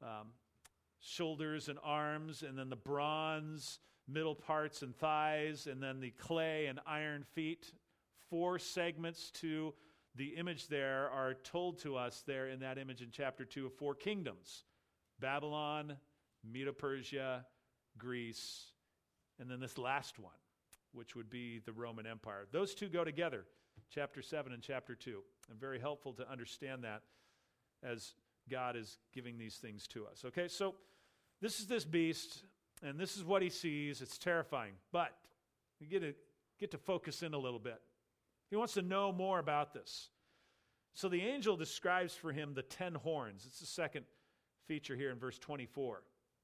shoulders and arms, and then the bronze middle parts and thighs, and then the clay and iron feet. 4 segments to the image there are told to us there in that image in chapter 2 of 4 kingdoms: Babylon, Medo-Persia, Greece, and then this last one, which would be the Roman Empire. Those two go together, chapter 7 and chapter 2. And very helpful to understand that as God is giving these things to us. Okay, so this is this beast, and this is what he sees. It's terrifying. But we get to focus in a little bit. He wants to know more about this. So the angel describes for him the 10 horns. It's the second feature here in verse 24.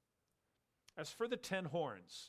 As for the 10 horns,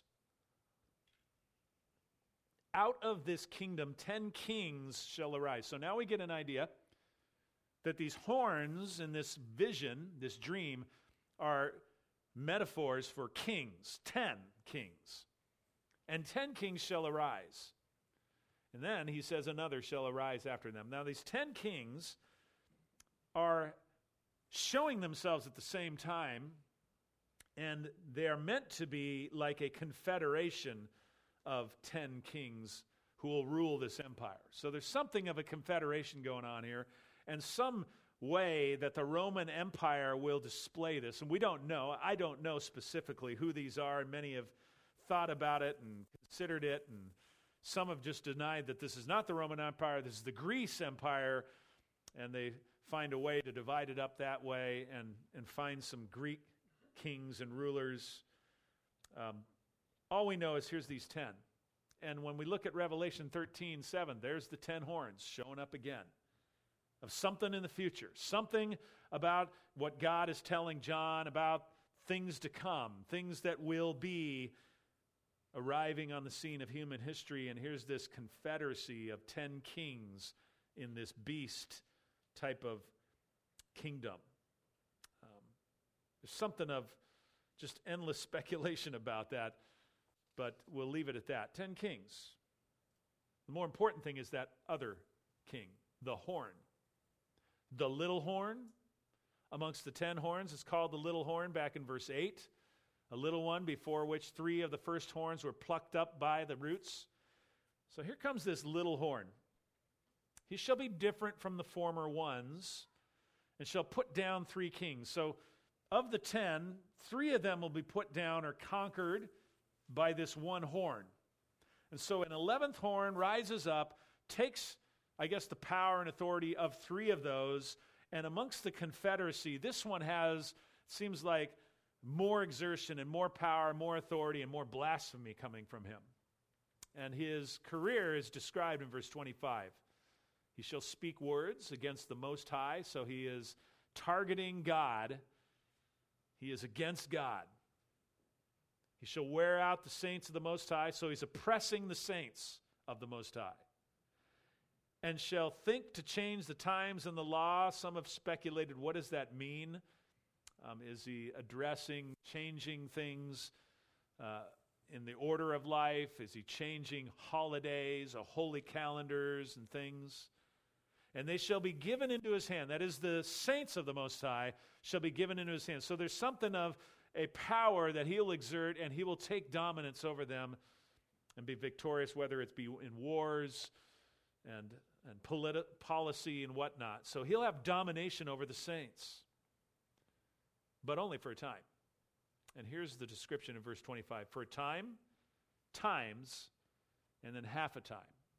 out of this kingdom 10 kings shall arise. So now we get an idea that these horns in this vision, this dream, are metaphors for kings, 10 kings. And 10 kings shall arise. And then he says another shall arise after them. Now these 10 kings are showing themselves at the same time, and they are meant to be like a confederation of 10 kings who will rule this empire. So there's something of a confederation going on here, and some way that the Roman Empire will display this. And we don't know. I don't know specifically who these are, and many have thought about it and considered it, and some have just denied that this is not the Roman Empire, this is the Greece Empire, and they find a way to divide it up that way and find some Greek kings and rulers. All we know is here's these 10. And when we look at Revelation 13:7, there's the 10 horns showing up again of something in the future, something about what God is telling John about things to come, things that will be arriving on the scene of human history. And here's this confederacy of 10 kings in this beast type of kingdom. There's something of just endless speculation about that, but we'll leave it at that. 10 kings. The more important thing is that other king, the horn. The little horn amongst the 10 horns is called the little horn back in verse 8. A little one before which 3 of the first horns were plucked up by the roots. So here comes this little horn. He shall be different from the former ones and shall put down 3 kings. So of the 10, 3 of them will be put down or conquered by this one horn. And so an 11th horn rises up, takes, I guess, the power and authority of 3 of those, and amongst the confederacy, this one has, seems like, more exertion and more power, more authority, and more blasphemy coming from him. And his career is described in verse 25. He shall speak words against the Most High, so he is targeting God. He is against God. He shall wear out the saints of the Most High, so he's oppressing the saints of the Most High. And shall think to change the times and the law. Some have speculated, what does that mean? Is he addressing, changing things in the order of life? Is he changing holidays, holy calendars and things? And they shall be given into his hand. That is, the saints of the Most High shall be given into his hand. So there's something of a power that he'll exert, and he will take dominance over them and be victorious, whether it be in wars and policy and whatnot. So he'll have domination over the saints, but only for a time. And here's the description in verse 25. For a time, times, and then half a time.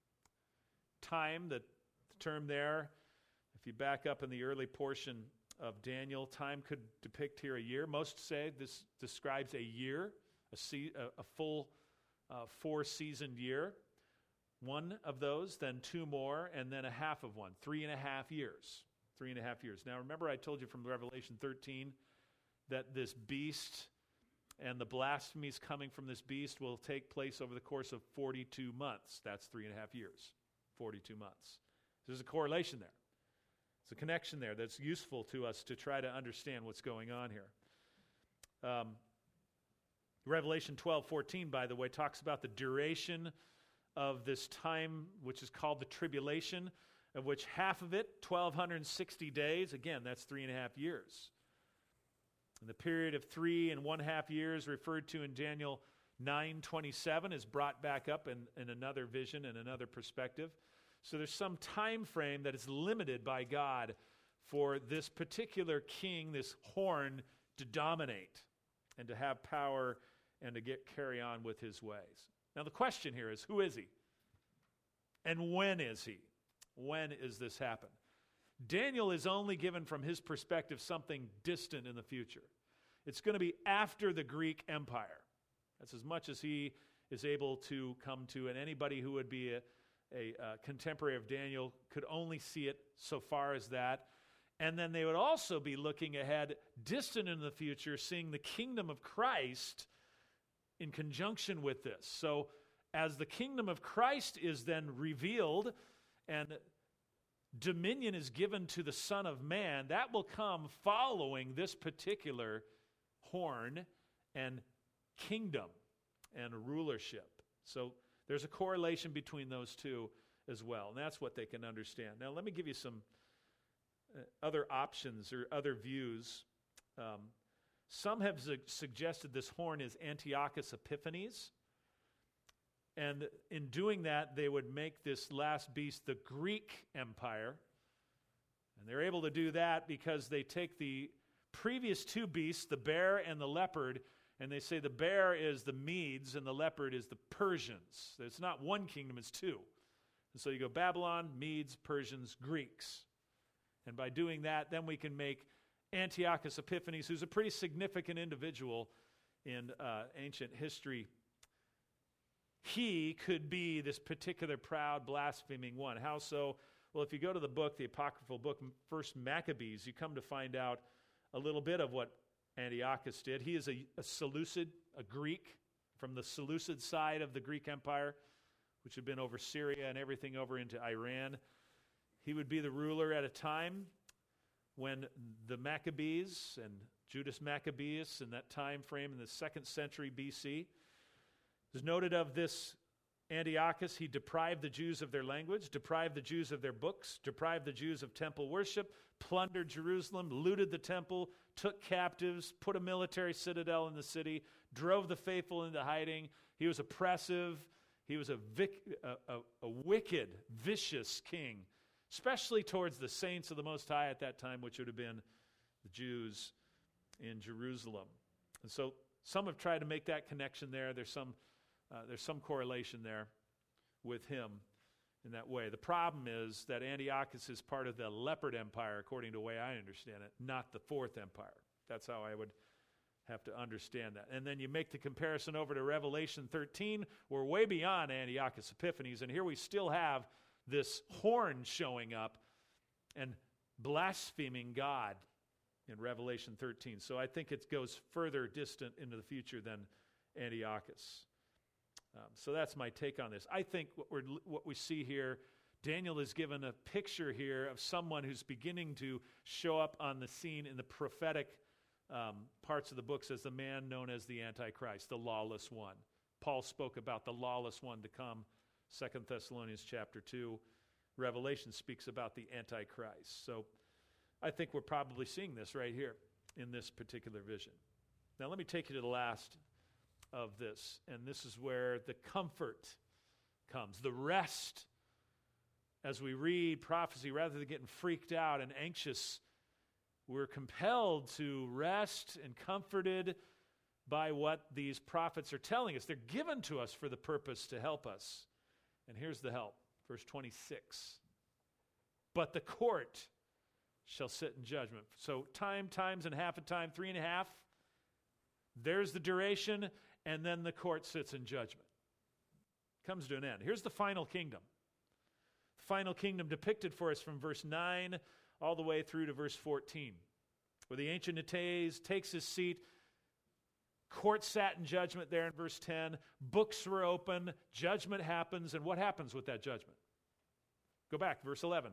Time, the term there, if you back up in the early portion of Daniel, time could depict here a year. Most say this describes a year, a full 4-seasoned year. One of those, then 2 more, and then a half of one. 3.5 years. 3.5 years. Now remember I told you from Revelation 13 that this beast and the blasphemies coming from this beast will take place over the course of 42 months. That's 3.5 years. 42 months. There's a correlation there. There's a connection there that's useful to us to try to understand what's going on here. Revelation 12:14, by the way, talks about the duration of this time, which is called the tribulation, of which half of it, 1,260 days, again, that's 3.5 years. And the period of 3.5 years referred to in Daniel 9:27 is brought back up in another vision and another perspective. So there's some time frame that is limited by God for this particular king, this horn, to dominate and to have power and to carry on with his ways. Now the question here is, who is he? And when is he? When is this happen? Daniel is only given from his perspective something distant in the future. It's going to be after the Greek Empire. That's as much as he is able to come to, and anybody who would be a contemporary of Daniel could only see it so far as that. And then they would also be looking ahead, distant in the future, seeing the kingdom of Christ in conjunction with this. So as the kingdom of Christ is then revealed and dominion is given to the Son of Man, that will come following this particular horn and kingdom and rulership. So there's a correlation between those two as well, and that's what they can understand. Now let me give you some other options or other views. Some have suggested this horn is Antiochus Epiphanes, and in doing that, they would make this last beast the Greek Empire, and they're able to do that because they take the previous 2 beasts, the bear and the leopard, and they say the bear is the Medes and the leopard is the Persians. It's not one kingdom, it's 2. And so you go Babylon, Medes, Persians, Greeks. And by doing that, then we can make Antiochus Epiphanes, who's a pretty significant individual in ancient history, he could be this particular proud, blaspheming one. How so? Well, if you go to the book, the apocryphal book, First Maccabees, you come to find out a little bit of what Antiochus did. He is a Seleucid, a Greek, from the Seleucid side of the Greek Empire, which had been over Syria and everything over into Iran. He would be the ruler at a time when the Maccabees and Judas Maccabeus in that time frame in the 2nd century BC. It is noted of this Antiochus, he deprived the Jews of their language, deprived the Jews of their books, deprived the Jews of temple worship, plundered Jerusalem, looted the temple, took captives, put a military citadel in the city, drove the faithful into hiding. He was oppressive. He was a wicked, vicious king, especially towards the saints of the Most High at that time, which would have been the Jews in Jerusalem. And so some have tried to make that connection there. There's some correlation there with him in that way. The problem is that Antiochus is part of the Leopard Empire, according to the way I understand it, not the Fourth Empire. That's how I would have to understand that. And then you make the comparison over to Revelation 13. We're way beyond Antiochus Epiphanes, and here we still have this horn showing up and blaspheming God in Revelation 13. So I think it goes further distant into the future than Antiochus. So that's my take on this. I think what we see here, Daniel is given a picture here of someone who's beginning to show up on the scene in the prophetic parts of the books as the man known as the Antichrist, the lawless one. Paul spoke about the lawless one to come, 2 Thessalonians chapter 2. Revelation speaks about the Antichrist. So I think we're probably seeing this right here in this particular vision. Now let me take you to the last of this, and this is where the comfort comes, the rest. As we read prophecy, rather than getting freaked out and anxious, we're compelled to rest and comforted by what these prophets are telling us. They're given to us for the purpose to help us. And here's the help. Verse 26. But the court shall sit in judgment. So times and half a time, 3.5. There's the duration, and then the court sits in judgment. Comes to an end. Here's the final kingdom. The final kingdom depicted for us from verse 9 all the way through to verse 14, where the Ancient of Days takes his seat. Court sat in judgment there in verse 10. Books were open. Judgment happens. And what happens with that judgment? Go back, verse 11.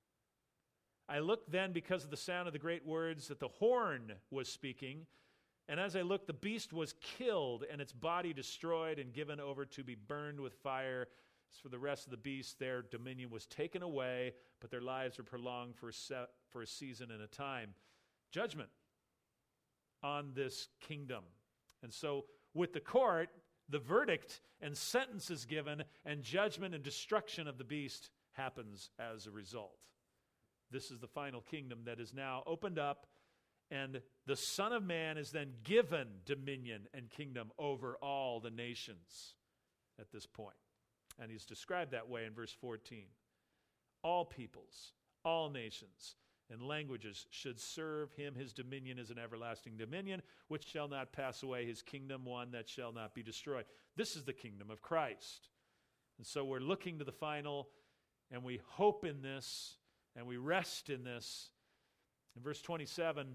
I looked then because of the sound of the great words that the horn was speaking. And as I looked, the beast was killed and its body destroyed and given over to be burned with fire. As for the rest of the beasts, their dominion was taken away, but their lives were prolonged for a season and a time. Judgment on this kingdom. And so with the court, the verdict and sentence is given, and judgment and destruction of the beast happens as a result. This is the final kingdom that is now opened up, and the Son of Man is then given dominion and kingdom over all the nations at this point. And he's described that way in verse 14. All peoples, all nations, and languages should serve him. His dominion is an everlasting dominion, which shall not pass away. His kingdom, one that shall not be destroyed. This is the kingdom of Christ. And so we're looking to the final, and we hope in this, and we rest in this. In verse 27,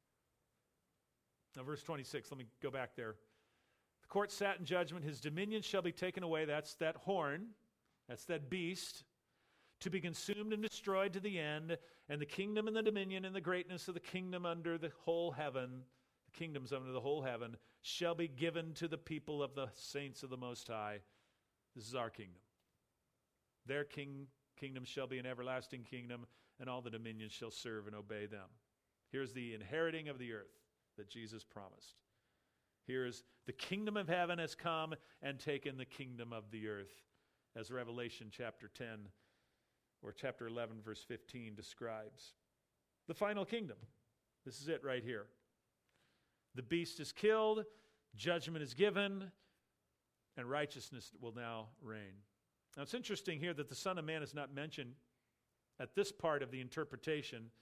verse 26, let me go back there. The court sat in judgment. His dominion shall be taken away. That's that horn. That's that beast. To be consumed and destroyed to the end. And the kingdom and the dominion and the greatness of the kingdom under the whole heaven, the kingdoms under the whole heaven, shall be given to the people of the saints of the Most High. This is our kingdom. Their kingdom shall be an everlasting kingdom, and all the dominions shall serve and obey them. Here's the inheriting of the earth that Jesus promised. Here's the kingdom of heaven has come and taken the kingdom of the earth, as Revelation chapter 10 or chapter 11 verse 15 describes. The final kingdom. This is it right here. The beast is killed, judgment is given, and righteousness will now reign. Now it's interesting here that the Son of Man is not mentioned at this part of the interpretation,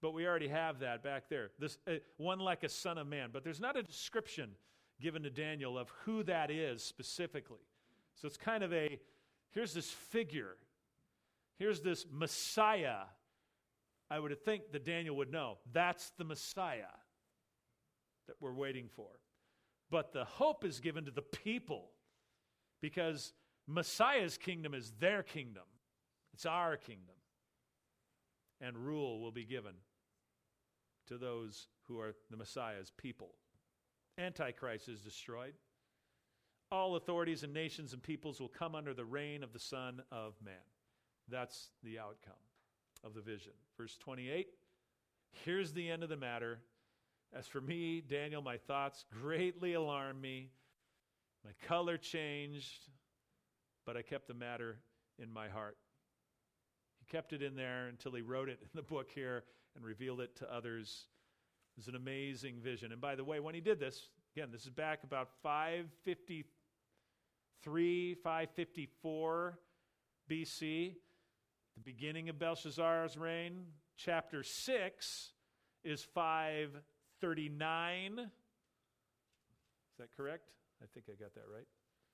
But we already have that back there. This one like a son of man. But there's not a description given to Daniel of who that is specifically. So it's kind of here's this figure. Here's this Messiah. I would think that Daniel would know. That's the Messiah that we're waiting for. But the hope is given to the people because Messiah's kingdom is their kingdom. It's our kingdom. And rule will be given to those who are the Messiah's people. Antichrist is destroyed. All authorities and nations and peoples will come under the reign of the Son of Man. That's the outcome of the vision. Verse 28, here's the end of the matter. As for me, Daniel, my thoughts greatly alarmed me. My color changed, but I kept the matter in my heart. He kept it in there until he wrote it in the book here and revealed it to others. It was an amazing vision. And by the way, when he did this, again, this is back about 553, 554 BC, the beginning of Belshazzar's reign. Chapter 6 is 539. Is that correct? I think I got that right.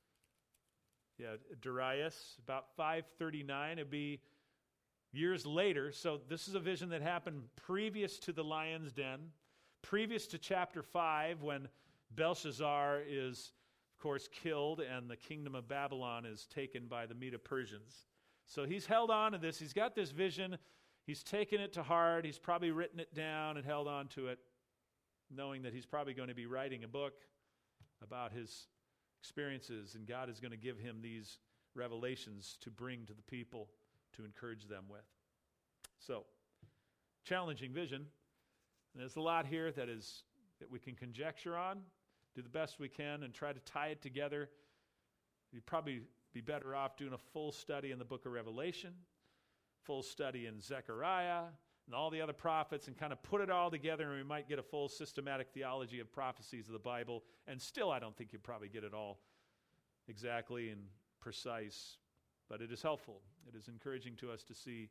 Yeah, Darius, about 539. It'd be years later. So this is a vision that happened previous to the lion's den, previous to chapter 5 when Belshazzar is, of course, killed and the kingdom of Babylon is taken by the Medo-Persians. So he's held on to this. He's got this vision. He's taken it to heart. He's probably written it down and held on to it, knowing that he's probably going to be writing a book about his experiences, and God is going to give him these revelations to bring to the people to encourage them with. So, challenging vision. And there's a lot here that we can conjecture on, do the best we can, and try to tie it together. You'd probably be better off doing a full study in the book of Revelation, full study in Zechariah, and all the other prophets, and kind of put it all together, and we might get a full systematic theology of prophecies of the Bible. And still, I don't think you'd probably get it all exactly and precise, but it is helpful. It is encouraging to us to see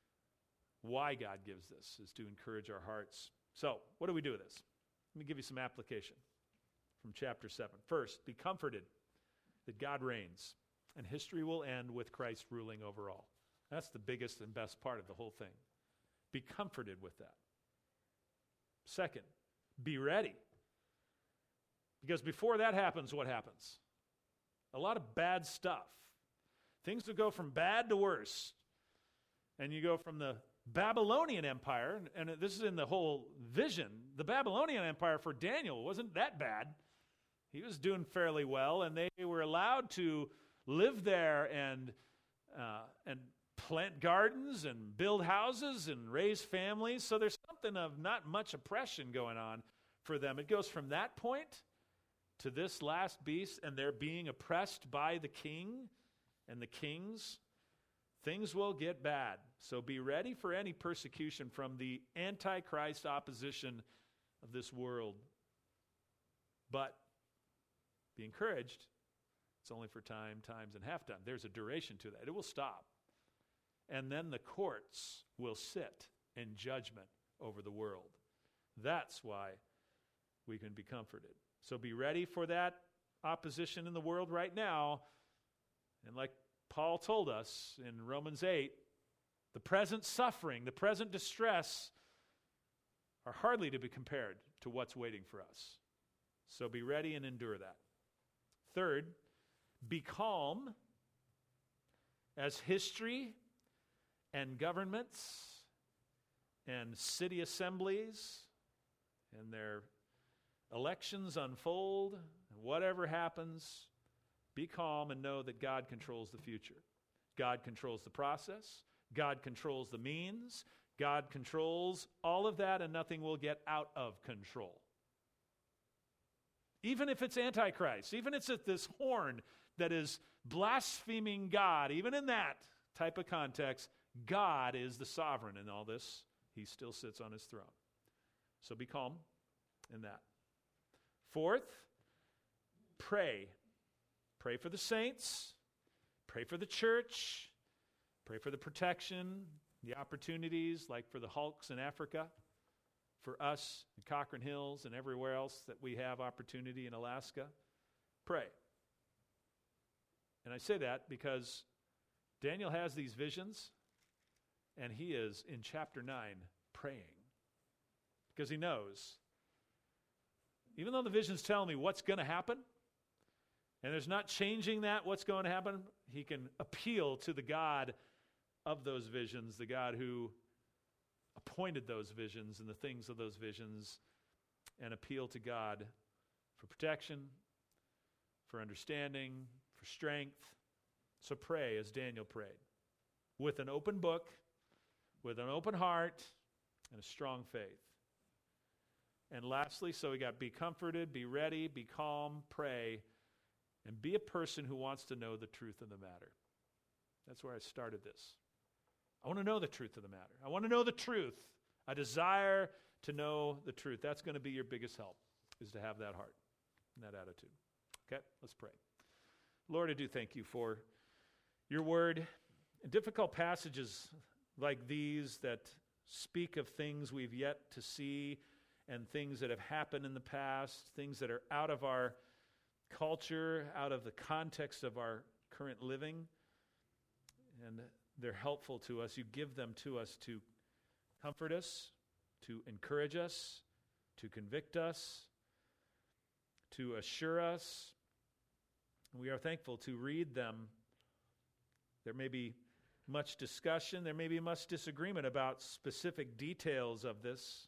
why God gives this, is to encourage our hearts. So, what do we do with this? Let me give you some application from chapter 7. First, be comforted that God reigns, and history will end with Christ ruling over all. That's the biggest and best part of the whole thing. Be comforted with that. Second, be ready. Because before that happens, what happens? A lot of bad stuff. Things will go from bad to worse. And you go from the Babylonian Empire, and this is in the whole vision, the Babylonian Empire for Daniel wasn't that bad. He was doing fairly well, and they were allowed to live there and plant gardens and build houses and raise families. So there's something of not much oppression going on for them. It goes from that point to this last beast, and they're being oppressed by the king and the kings. Things will get bad. So be ready for any persecution from the Antichrist opposition of this world. But be encouraged. It's only for times, and halftime. There's a duration to that. It will stop. And then the courts will sit in judgment over the world. That's why we can be comforted. So be ready for that opposition in the world right now. And like Paul told us in Romans 8, the present suffering, the present distress are hardly to be compared to what's waiting for us. So be ready and endure that. Third, be calm as history and governments and city assemblies and their elections unfold, and whatever happens, be calm and know that God controls the future. God controls the process. God controls the means. God controls all of that, and nothing will get out of control. Even if it's Antichrist, even if it's this horn that is blaspheming God, even in that type of context, God is the sovereign in all this. He still sits on his throne. So be calm in that. Fourth, pray. Pray for the saints. Pray for the church. Pray for the protection, the opportunities, like for the hulks in Africa. for us in Cochrane Hills and everywhere else that we have opportunity in Alaska. Pray. And I say that because Daniel has these visions, and he is in chapter 9 praying because he knows, even though the visions tell me what's going to happen, and there's not changing that, what's going to happen, he can appeal to the God of those visions, the God who appointed those visions and the things of those visions, and appeal to God for protection, for understanding, for strength. So pray as Daniel prayed, with an open book, with an open heart, and a strong faith. And lastly, so we got be comforted, be ready, be calm, pray, and be a person who wants to know the truth of the matter. That's where I started this. I want to know the truth of the matter. I want to know the truth. I desire to know the truth. That's going to be your biggest help, is to have that heart and that attitude. Okay, let's pray. Lord, I do thank you for your word. In difficult passages like these that speak of things we've yet to see and things that have happened in the past, things that are out of our culture, out of the context of our current living, and they're helpful to us. You give them to us to comfort us, to encourage us, to convict us, to assure us. We are thankful to read them. There may be much discussion, there may be much disagreement about specific details of this.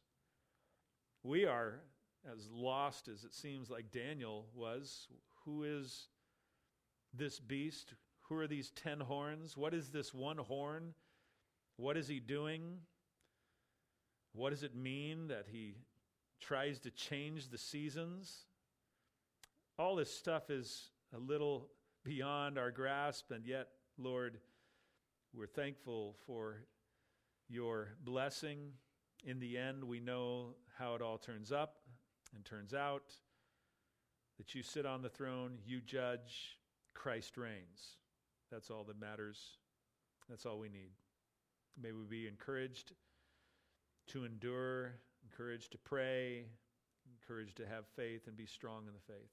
We are as lost as it seems like Daniel was. Who is this beast? Who are these 10 horns? What is this one horn? What is he doing? What does it mean that he tries to change the seasons? All this stuff is a little beyond our grasp, and yet, Lord, we're thankful for your blessing. In the end, we know how it all turns up and turns out, that you sit on the throne, you judge, Christ reigns. That's all that matters. That's all we need. May we be encouraged to endure, encouraged to pray, encouraged to have faith and be strong in the faith.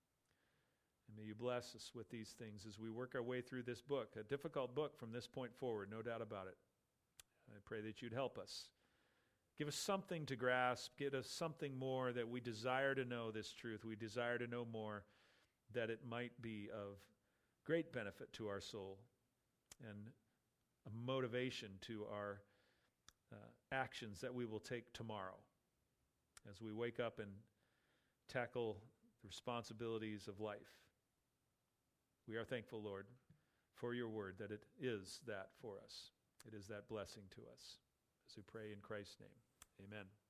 And may you bless us with these things as we work our way through this book, a difficult book from this point forward, no doubt about it. I pray that you'd help us. Give us something to grasp. Give us something more that we desire to know this truth. We desire to know more, that it might be of great benefit to our soul and a motivation to our actions that we will take tomorrow as we wake up and tackle the responsibilities of life. We are thankful, Lord, for your word, that it is that for us. It is that blessing to us. As we pray in Christ's name, amen.